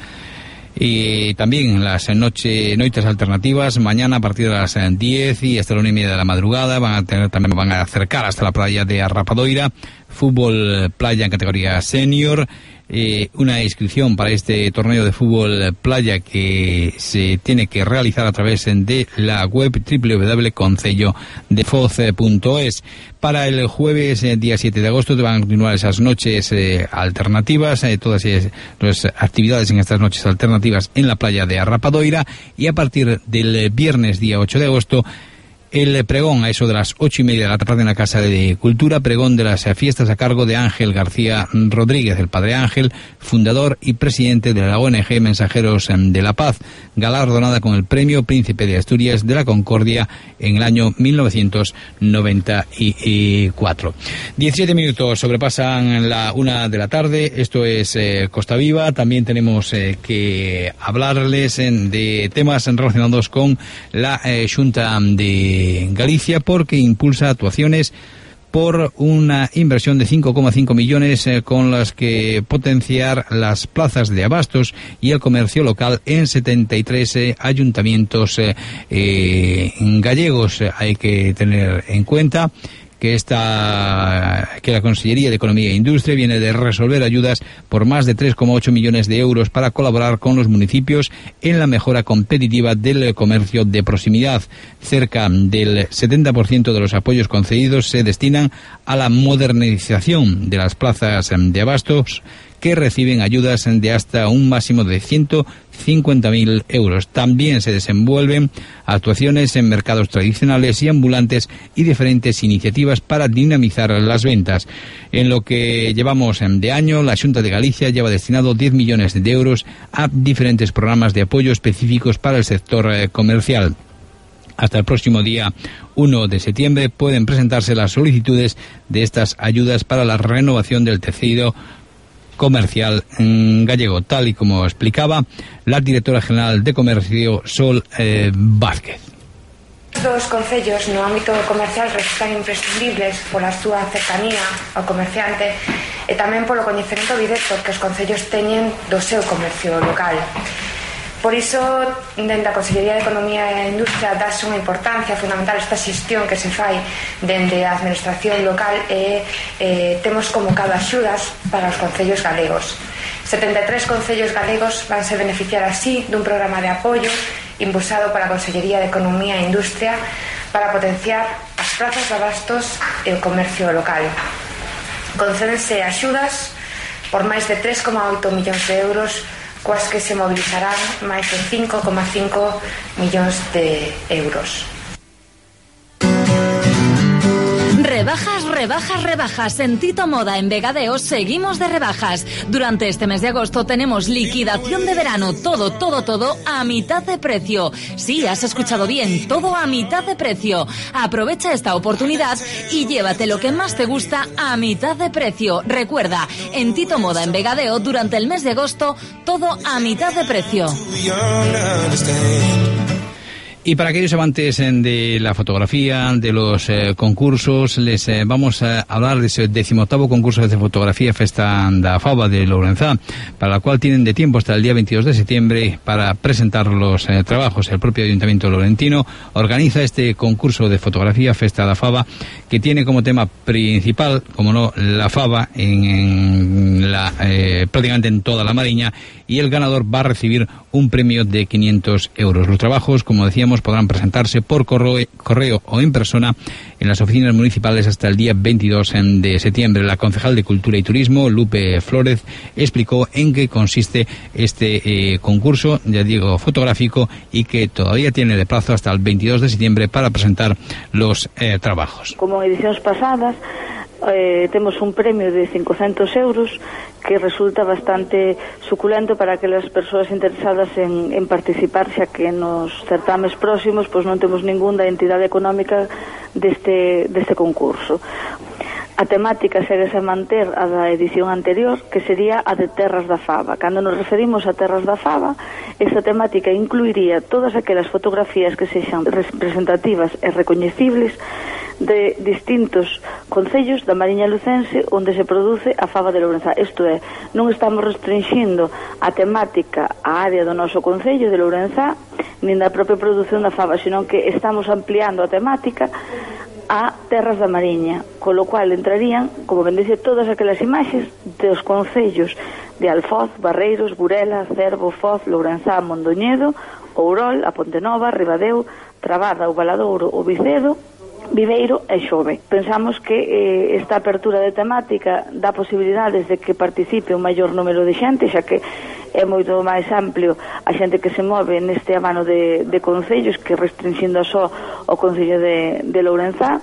Y también las noche, noites alternativas, mañana a partir de las diez y hasta la una y media de la madrugada, van a tener, también van a acercar hasta la playa de Arrapadoira, fútbol playa en categoría senior, eh, una inscripción para este torneo de fútbol playa que se tiene que realizar a través de la web doble u doble u doble punto concello de foz punto es. Para el jueves, eh, día siete de agosto, te van a continuar esas noches eh, alternativas, eh, todas eh, las actividades en estas noches alternativas en la playa de Arrapadoira, y a partir del viernes, día ocho de agosto, el pregón a eso de las ocho y media de la tarde en la Casa de Cultura, pregón de las fiestas a cargo de Ángel García Rodríguez, el padre Ángel, fundador y presidente de la O N G Mensajeros de la Paz, galardonada con el premio Príncipe de Asturias de la Concordia en el año mil novecientos noventa y cuatro. diecisiete minutos sobrepasan la una de la tarde, esto es eh, Costa Viva. También tenemos eh, que hablarles eh, de temas relacionados con la eh, Xunta de Galicia, porque impulsa actuaciones por una inversión de cinco coma cinco millones eh, con las que potenciar las plazas de abastos y el comercio local en setenta y tres eh, ayuntamientos eh, eh, gallegos. Hay que tener en cuenta que esta que la Consellería de Economía e Industria viene de resolver ayudas por más de tres coma ocho millones de euros para colaborar con los municipios en la mejora competitiva del comercio de proximidad. Cerca del setenta por ciento de los apoyos concedidos se destinan a la modernización de las plazas de abastos, que reciben ayudas de hasta un máximo de ciento cincuenta mil euros. También se desenvuelven actuaciones en mercados tradicionales y ambulantes y diferentes iniciativas para dinamizar las ventas. En lo que llevamos de año, la Xunta de Galicia lleva destinado diez millones de euros a diferentes programas de apoyo específicos para el sector comercial. Hasta el próximo día uno de septiembre pueden presentarse las solicitudes de estas ayudas para la renovación del tejido comercial gallego, tal y como explicaba la directora general de Comercio, Sol eh, Vázquez. Os concellos no ámbito comercial resultan imprescindibles pola súa cercanía ao comerciante e tamén polo coñecemento directo que os concellos teñen do seu comercio local. Por iso, dende a Consellería de Economía e Industria dáse unha importancia fundamental esta xestión que se fai dende a administración local e eh, temos convocado axudas para os concellos galegos. setenta e tres concellos galegos vanse beneficiar así dun programa de apoio impulsado para a Consellería de Economía e Industria para potenciar as prazas de abastos e o comercio local. Concédense axudas por máis de tres coma oito millóns de euros, coas que se mobilizarán máis de cinco coma cinco millóns de euros. Rebajas, rebajas, rebajas. En Tito Moda, en Vegadeo, seguimos de rebajas. Durante este mes de agosto tenemos liquidación de verano. Todo, todo, todo a mitad de precio. Sí, has escuchado bien, todo a mitad de precio. Aprovecha esta oportunidad y llévate lo que más te gusta a mitad de precio. Recuerda, en Tito Moda, en Vegadeo, durante el mes de agosto, todo a mitad de precio. Y para aquellos amantes de la fotografía, de los eh, concursos, les eh, vamos a hablar de ese decimoctavo concurso de fotografía Festa da Faba de Lourenzá, para la cual tienen de tiempo hasta el día veintidós de septiembre para presentar los eh, trabajos. El propio Ayuntamiento Lorentino organiza este concurso de fotografía Festa da Faba, que tiene como tema principal, como no, la fava en, en la, eh, prácticamente en toda la Mariña, y el ganador va a recibir un premio de quinientos euros. Los trabajos, como decíamos, podrán presentarse por correo, correo o en persona en las oficinas municipales hasta el día veintidós de septiembre. La concejal de Cultura y Turismo, Lupe Flórez, explicó en qué consiste este eh, concurso, ya digo, fotográfico, y que todavía tiene de plazo hasta el veintidós de septiembre para presentar los eh, trabajos. Como en edicións pasadas, eh, temos un premio de cincocentos euros que resulta bastante suculento para aquelas persoas interesadas en, en participar, xa que nos certames próximos pois non temos ninguna entidade económica deste, deste concurso. A temática segue a manter a da edición anterior, que sería a de Terras da Faba. Cando nos referimos a Terras da Faba, esta temática incluiría todas aquelas fotografías que sexan representativas e recoñecibles de distintos concellos da Mariña Lucense onde se produce a fava de Lourenzá. Isto é, non estamos restringindo a temática á área do noso concello de Lourenzá nin da propia produción da fava, senón que estamos ampliando a temática a terras da Mariña, con lo cual entrarían, como ben dice, todas aquelas imaxes dos concellos de Alfoz, Barreiros, Burela, Cervo, Foz, Lourenzá, Mondoñedo, Ourol, a Pontenova, Ribadeo, Trabada, o Valadouro, o Vicedo, Viveiro e Xove. Pensamos que eh, esta apertura de temática dá posibilidades de que participe un maior número de xente, xa que é moito máis amplio a xente que se move neste abano de, de concellos que restringindo só o concello de, de Lourenzá.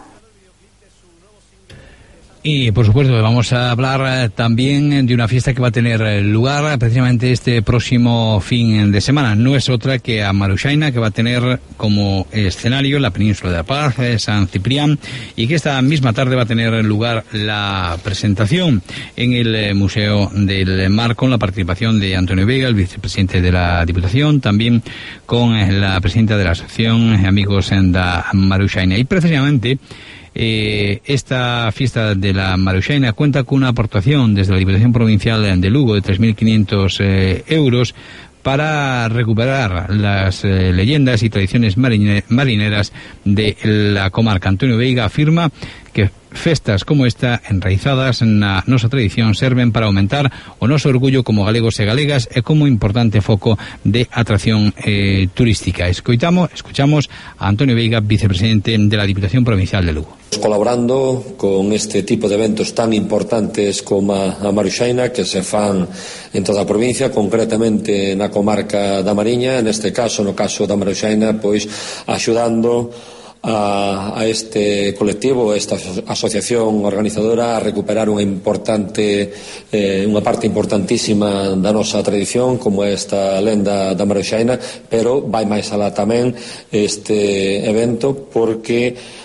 Y por supuesto vamos a hablar también de una fiesta que va a tener lugar precisamente este próximo fin de semana. No es otra que a Maruxaina, que va a tener como escenario la Península de la Paz, San Ciprián, y que esta misma tarde va a tener lugar la presentación en el Museo del Mar, con la participación de Antonio Vega, el vicepresidente de la Diputación, también con la presidenta de la Asociación Amigos da Maruxaina. Y precisamente Eh, esta fiesta de la Maruxaina cuenta con una aportación desde la Diputación Provincial de Lugo de tres mil quinientos eh, euros para recuperar las eh, leyendas y tradiciones marine marineras de la comarca. Antonio Veiga afirma que festas como esta, enraizadas na nosa tradición, serven para aumentar o noso orgullo como galegos e galegas e como importante foco de atracción eh, turística. Escoitamos, escuchamos a Antonio Veiga, vicepresidente de la Diputación Provincial de Lugo. Colaborando con este tipo de eventos tan importantes como a Maruxaina, que se fan en toda a provincia, concretamente na comarca da Mariña, neste caso, no caso da Maruxaina, pois axudando A, a este colectivo, a esta asociación organizadora, a recuperar unha importante eh, unha parte importantísima da nosa tradición, como é esta lenda da Maruxaina, pero vai máis alá tamén este evento, porque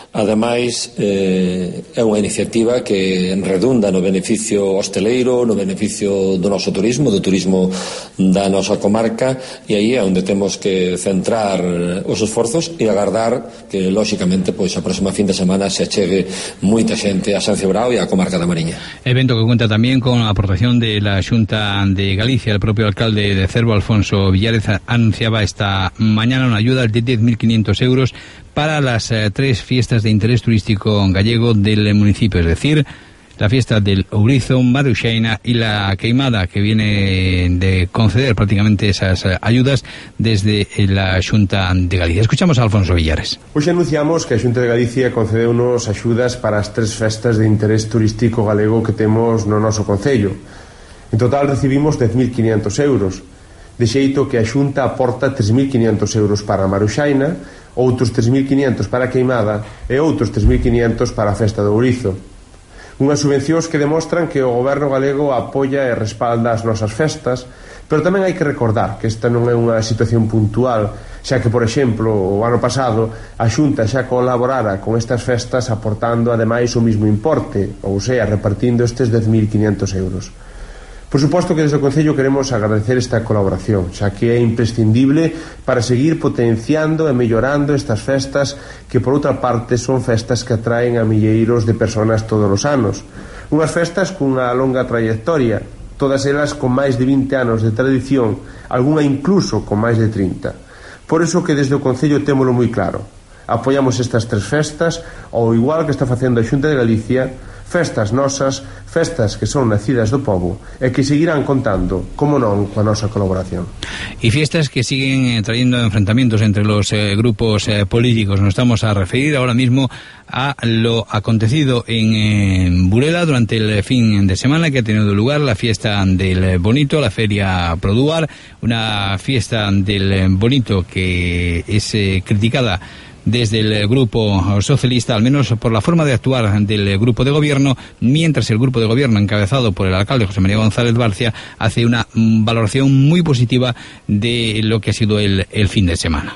Ademais, eh, é unha iniciativa que redunda no beneficio hosteleiro, no beneficio do noso turismo, do turismo da nosa comarca, e aí é onde temos que centrar os esforzos e agardar que, lóxicamente, pois a próxima fin de semana se achegue moita xente a San Cibrao e a comarca da Mariña. Evento que cuenta tamén con a aportación de la Xunta de Galicia. El propio alcalde de Cervo, Alfonso Villares, anunciaba esta mañana una ayuda de diez mil quinientos euros para las eh, tres fiestas de interés turístico gallego del municipio, es decir, la fiesta del Ourizo, Maruxaina y la Queimada, que viene de conceder prácticamente esas eh, ayudas desde la Xunta de Galicia. Escuchamos a Alfonso Villares. Hoxe anunciamos que a Xunta de Galicia concedeu unos axudas para as tres festas de interés turístico galego que temos no noso concello. En total recibimos dez mil quinientos euros, de xeito que a Xunta aporta tres mil quinientos euros para a Maruxaina, outros tres mil quinientos para a Queimada e outros tres mil quinientos para a festa do Ourizo. Unhas subvencións que demostran que o goberno galego apoia e respalda as nosas festas, pero tamén hai que recordar que esta non é unha situación puntual, xa que, por exemplo, o ano pasado a Xunta xa colaborara con estas festas aportando ademais o mismo importe, ou sea, repartindo estes dez mil quinientos euros. Por suposto que desde o Concello queremos agradecer esta colaboración, xa que é imprescindible para seguir potenciando e mellorando estas festas que, por outra parte, son festas que atraen a milleiros de personas todos os anos. Unhas festas cunha longa trayectoria, todas elas con máis de vinte anos de tradición, algunha incluso con máis de trinta. Por iso que desde o Concello témolo moi claro. Apoiamos estas tres festas, ao igual que está facendo a Xunta de Galicia, festas nosas, festas que son nacidas do pobo e que seguirán contando, como non, coa nosa colaboración. Y fiestas que siguen eh, trayendo enfrentamientos entre los eh, grupos eh, políticos. Nos estamos a referir ahora mismo a lo acontecido en eh, Burela durante el fin de semana, que ha tenido lugar la fiesta del Bonito, la Feria Produar, una fiesta del Bonito que es eh, criticada desde el grupo socialista, al menos por la forma de actuar del grupo de gobierno, mientras el grupo de gobierno encabezado por el alcalde José María González Barcia hace una valoración muy positiva de lo que ha sido el, el fin de semana.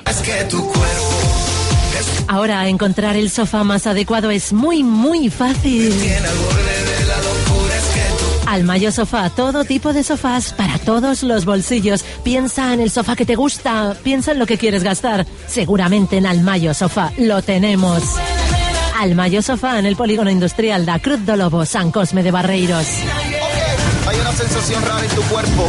Ahora encontrar el sofá más adecuado es muy, muy fácil. Almayo Sofá, todo tipo de sofás para todos los bolsillos. Piensa en el sofá que te gusta, piensa en lo que quieres gastar. Seguramente en Almayo Sofá lo tenemos. Almayo Sofá en el polígono industrial da Cruz do Lobo, San Cosme de Barreiros. Hay una sensación rara en tu cuerpo.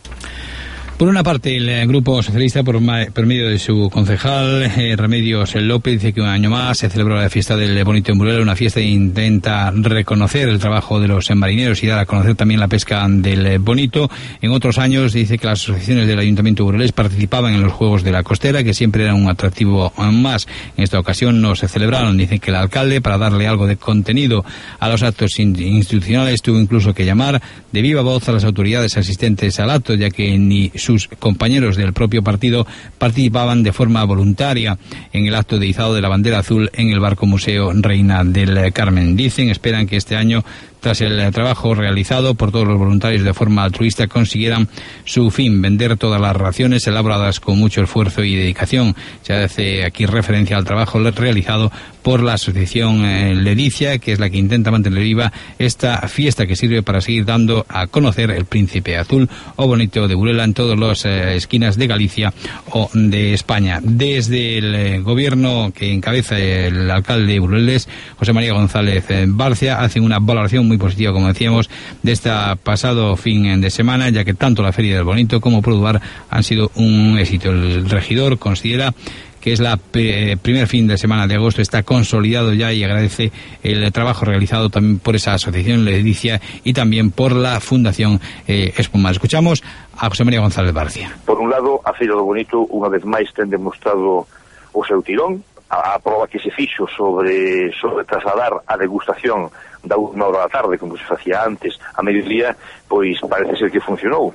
Por una parte, el Grupo Socialista, por, por medio de su concejal, eh, Remedios López, dice que un año más se celebró la fiesta del Bonito en Burela, una fiesta que intenta reconocer el trabajo de los marineros y dar a conocer también la pesca del Bonito. En otros años dice que las asociaciones del Ayuntamiento burelés participaban en los Juegos de la Costera, que siempre era un atractivo más. En esta ocasión no se celebraron. Dice que el alcalde, para darle algo de contenido a los actos institucionales, tuvo incluso que llamar de viva voz a las autoridades asistentes al acto, ya que ni sus compañeros del propio partido participaban de forma voluntaria en el acto de izado de la bandera azul en el barco Museo Reina del Carmen. Dicen, esperan que este año, tras el trabajo realizado por todos los voluntarios de forma altruista, consiguieran su fin, vender todas las raciones elaboradas con mucho esfuerzo y dedicación. Se hace aquí referencia al trabajo realizado por la asociación eh, Ledicia, que es la que intenta mantener viva esta fiesta que sirve para seguir dando a conocer el Príncipe Azul o Bonito de Burela en todas las eh, esquinas de Galicia o de España. Desde el eh, gobierno que encabeza el alcalde burelés, José María González eh, Barcia, hacen una valoración muy positiva, como decíamos, de este pasado fin de semana, ya que tanto la Feria del Bonito como Produar han sido un éxito. El regidor considera que es la eh, primer fin de semana de agosto, está consolidado ya, y agradece el trabajo realizado también por esa asociación Ledicia y también por la Fundación eh, Espuma. Escuchamos a José María González Barcia. Por un lado, a Feira do Bonito unha vez máis ten demostrado o seu tirón, a, a prova que se fixo sobre, sobre trasladar a degustación da unha hora da tarde, como se facía antes, a mediodía, pois parece ser que funcionou.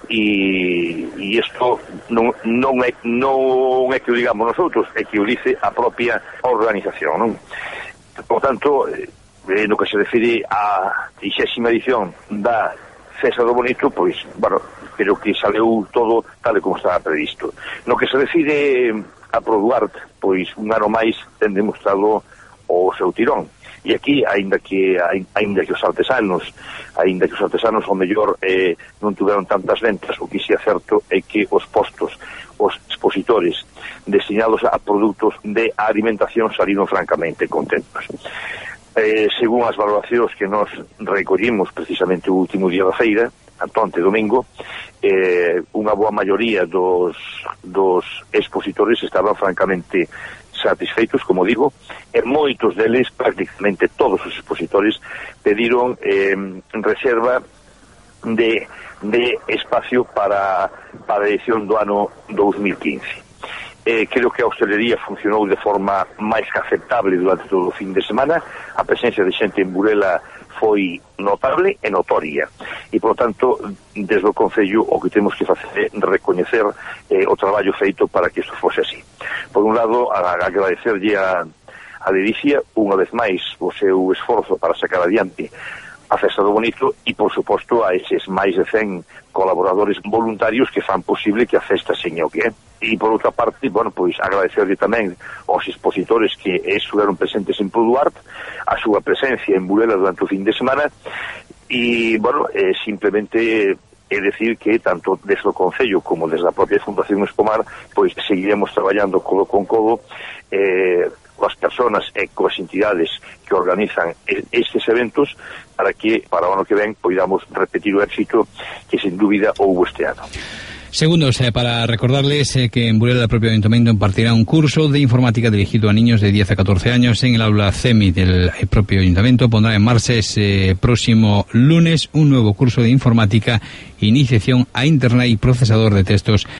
E, e isto non, non, é, non é que o digamos nosotros, é que o dice a propia organización, non? Por tanto, eh, no que se refere a trixésima edición da Festa do Bonito, pois, bueno, pero que saleu todo tal e como estaba previsto. No que se refere a Produart, pois un ano máis ten demostrado o seu tirón. E aquí, aínda que aínda que os artesanos, aínda que os artesanos ao mellor eh, non tuveron tantas ventas, o que si é certo é que os postos, os expositores destinados a produtos de alimentación saliron francamente contentos. Eh, según as valoracións que nos recollimos precisamente o último día da feira, antonte domingo, eh, unha boa maioría dos, dos expositores estaban francamente satisfeitos, como digo, e moitos deles, prácticamente todos os expositores, pediron eh, reserva de, de espacio para, para a edición do ano dous mil quince. Eh, creo que a hostelería funcionou de forma máis que aceptable durante todo o fin de semana. A presencia de xente en Burela foi notable e notoria, e por tanto desde o Concello o que temos que facer é recoñecer eh, o traballo feito para que isto fose así. Por un lado, a, a agradecerlle a, a Ledicia unha vez máis o seu esforzo para sacar adiante a Festa do Bonito e, por suposto, a eses máis de cen colaboradores voluntarios que fan posible que a festa seña o que é. E, por outra parte, bueno, pois agradecerle tamén aos expositores que estiveron presentes en Produart, a súa presencia en Burela durante o fin de semana, e, bueno, eh, simplemente é decir que tanto desde o Concello como desde a propia Fundación Espomar, pois seguiremos traballando codo con codo eh, coas persoas e coas entidades que organizan estes eventos para que para o ano que ven poidamos repetir o éxito que sin dúbida houbo este ano. Segundos, eh, para recordarles eh, que en Burela el propio Ayuntamiento impartirá un curso de informática dirigido a niños de diez a catorce años en el aula C E M I del propio Ayuntamiento. Pondrá en marcha ese próximo lunes un nuevo curso de informática, iniciación a Internet y procesador de textos